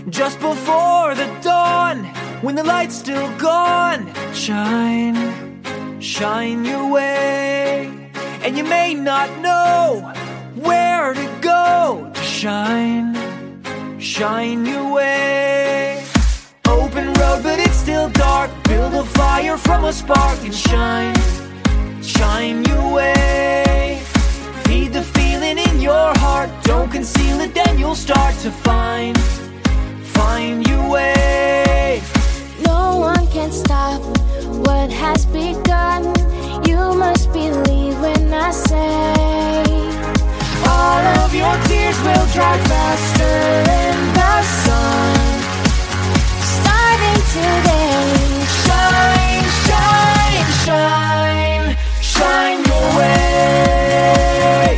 just before the dawn, when the light's still gone. Shine, shine your way, and you may not know where to go to shine, shine your way. Open road, but it's still dark. Build a fire from a spark and shine, shine your way. Feed the feeling in your heart. Don't conceal it, then you'll start to find your way. No one can stop what has begun. You must believe when I say all of your tears will dry faster in the sun. Starting today, shine, shine, shine, shine your way.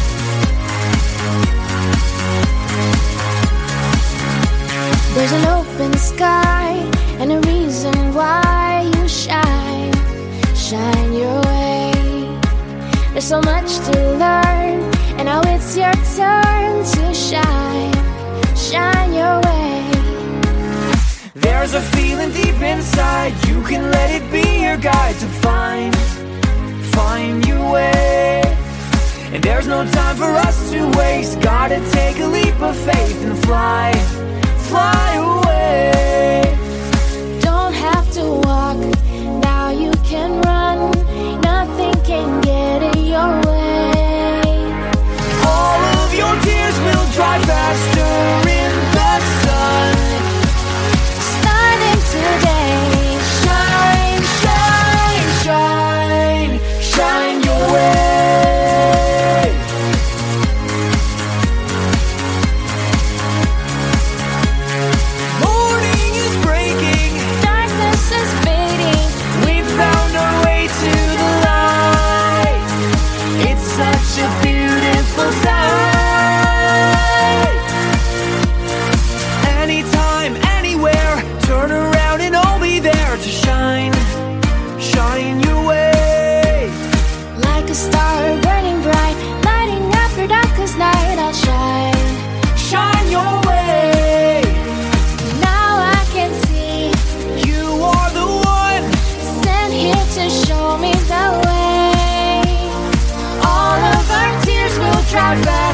There's an open sky and a reason why you shine, shine your way. There's so much to learn, and now it's your turn to shine, shine your way. There's a feeling deep inside, you can let it be your guide to find your way. And there's no time for us to waste, gotta take a leap of faith and fly away. Don't have to walk, now you can run. Nothing can get in your way. All of your tears will dry faster in the sun. Starting today, shine, shine, shine, shine your way. Morning is breaking, darkness is fading. we've found our way to the light. It's such a beautiful sight. Anytime, anywhere, turn around and I'll be there to shine, shine your way. Like a star burning bright, lighting up your darkest night. I'll shine, Shine your way. now I can see. You are the one. Sent here to show me the way. All of our tears will dry fast.